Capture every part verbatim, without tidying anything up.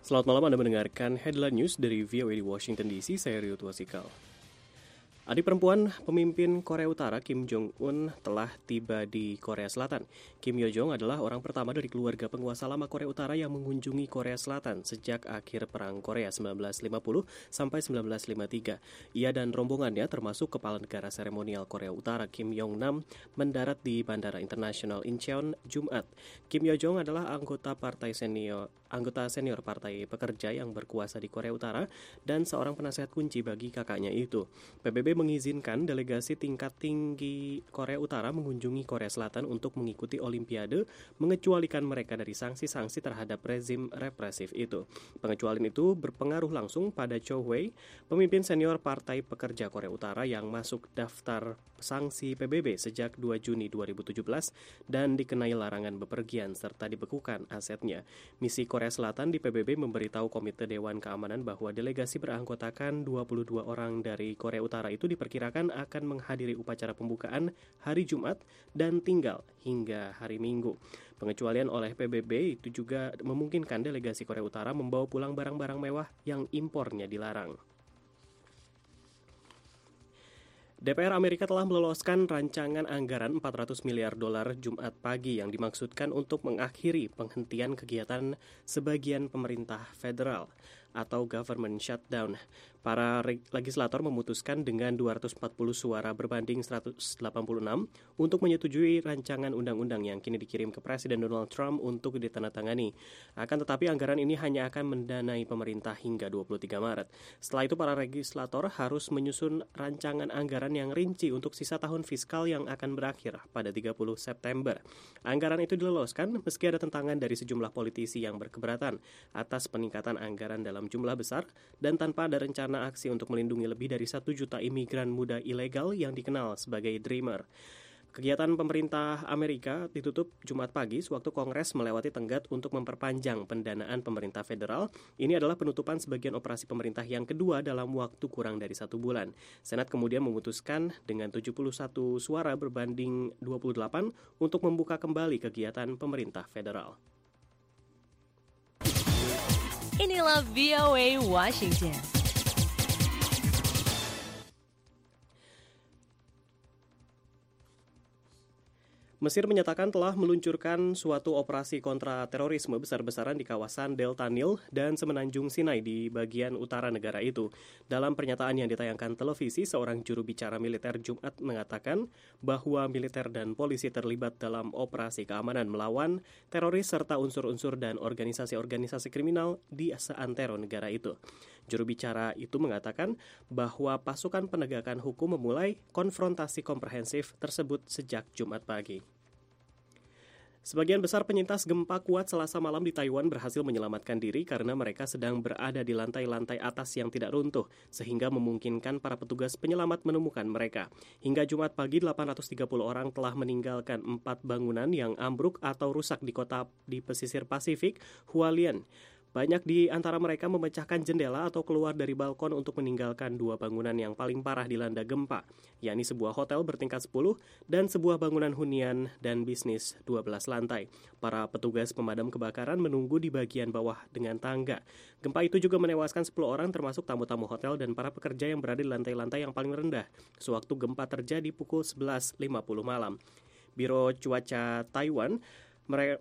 Selamat malam, Anda mendengarkan Headline News dari V O A di Washington D C, saya Rio Tuasikal. Adik perempuan pemimpin Korea Utara Kim Jong-un telah tiba di Korea Selatan. Kim Yo-jong adalah orang pertama dari keluarga penguasa lama Korea Utara yang mengunjungi Korea Selatan sejak akhir Perang Korea seribu sembilan ratus lima puluh sampai seribu sembilan ratus lima puluh tiga. Ia dan rombongannya termasuk Kepala Negara Seremonial Korea Utara Kim Yong-nam mendarat di Bandara Internasional Incheon Jumat. Kim Yo-jong adalah anggota partai senior anggota senior Partai Pekerja yang berkuasa di Korea Utara dan seorang penasehat kunci bagi kakaknya itu. P B B mengizinkan delegasi tingkat tinggi Korea Utara mengunjungi Korea Selatan untuk mengikuti Olimpiade, mengecualikan mereka dari sanksi-sanksi terhadap rezim represif itu. Pengecualian itu berpengaruh langsung pada Cho Hui, pemimpin senior Partai Pekerja Korea Utara yang masuk daftar sanksi P B B sejak dua Juni dua ribu tujuh belas dan dikenai larangan bepergian serta dibekukan asetnya. Misi Korea Selatan di P B B memberitahu Komite Dewan Keamanan bahwa delegasi beranggotakan dua puluh dua orang dari Korea Utara itu diperkirakan akan menghadiri upacara pembukaan hari Jumat dan tinggal hingga hari Minggu. Pengecualian oleh P B B itu juga memungkinkan delegasi Korea Utara membawa pulang barang-barang mewah yang impornya dilarang. D P R Amerika telah meloloskan rancangan anggaran empat ratus miliar dolar Jumat pagi yang dimaksudkan untuk mengakhiri penghentian kegiatan sebagian pemerintah federal atau government shutdown. Para legislator memutuskan dengan dua ratus empat puluh suara berbanding seratus delapan puluh enam untuk menyetujui rancangan undang-undang yang kini dikirim ke Presiden Donald Trump untuk ditandatangani. Akan tetapi anggaran ini hanya akan mendanai pemerintah hingga dua puluh tiga Maret. Setelah itu para legislator harus menyusun rancangan anggaran yang rinci untuk sisa tahun fiskal yang akan berakhir pada tiga puluh September. Anggaran itu diloloskan meski ada tentangan dari sejumlah politisi yang berkeberatan atas peningkatan anggaran dalam jumlah besar dan tanpa ada rencana aksi untuk melindungi lebih dari satu juta imigran muda ilegal yang dikenal sebagai Dreamer. Kegiatan pemerintah Amerika ditutup Jumat pagi sewaktu Kongres melewati tenggat untuk memperpanjang pendanaan pemerintah federal. Ini adalah penutupan sebagian operasi pemerintah yang kedua dalam waktu kurang dari satu bulan. Senat kemudian memutuskan dengan tujuh puluh satu suara berbanding dua puluh delapan untuk membuka kembali kegiatan pemerintah federal. Inilah V O A Washington. Mesir menyatakan telah meluncurkan suatu operasi kontra terorisme besar-besaran di kawasan Delta Nil dan Semenanjung Sinai di bagian utara negara itu. Dalam pernyataan yang ditayangkan televisi, seorang juru bicara militer Jumat mengatakan bahwa militer dan polisi terlibat dalam operasi keamanan melawan teroris serta unsur-unsur dan organisasi-organisasi kriminal di seantero negara itu. Juru bicara itu mengatakan bahwa pasukan penegakan hukum memulai konfrontasi komprehensif tersebut sejak Jumat pagi. Sebagian besar penyintas gempa kuat Selasa malam di Taiwan berhasil menyelamatkan diri karena mereka sedang berada di lantai-lantai atas yang tidak runtuh, sehingga memungkinkan para petugas penyelamat menemukan mereka. Hingga Jumat pagi, delapan ratus tiga puluh orang telah meninggalkan empat bangunan yang ambruk atau rusak di kota di pesisir Pasifik, Hualien. Banyak di antara mereka memecahkan jendela atau keluar dari balkon untuk meninggalkan dua bangunan yang paling parah dilanda gempa, yakni sebuah hotel bertingkat sepuluh dan sebuah bangunan hunian dan bisnis dua belas lantai. Para petugas pemadam kebakaran menunggu di bagian bawah dengan tangga. Gempa itu juga menewaskan sepuluh orang termasuk tamu-tamu hotel dan para pekerja yang berada di lantai-lantai yang paling rendah, sewaktu gempa terjadi pukul sebelas lima puluh malam. Biro Cuaca Taiwan mereka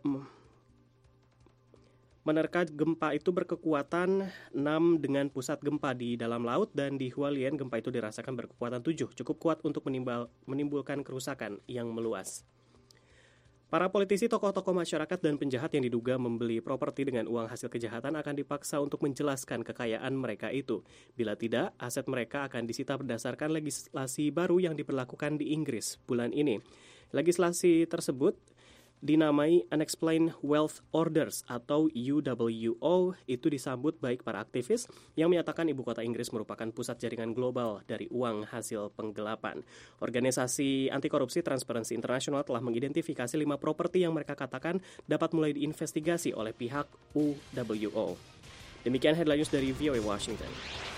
menerka gempa itu berkekuatan enam dengan pusat gempa di dalam laut, dan di Hualien gempa itu dirasakan berkekuatan tujuh, cukup kuat untuk menimbul, menimbulkan kerusakan yang meluas. Para politisi, tokoh-tokoh masyarakat, dan penjahat yang diduga membeli properti dengan uang hasil kejahatan akan dipaksa untuk menjelaskan kekayaan mereka itu. Bila tidak, aset mereka akan disita berdasarkan legislasi baru yang diberlakukan di Inggris bulan ini. Legislasi tersebut dinamai Unexplained Wealth Orders atau U W O itu disambut baik para aktivis yang menyatakan ibu kota Inggris merupakan pusat jaringan global dari uang hasil penggelapan. Organisasi anti korupsi Transparency International telah mengidentifikasi lima properti yang mereka katakan dapat mulai diinvestigasi oleh pihak U W O. Demikian headline news dari V O A Washington.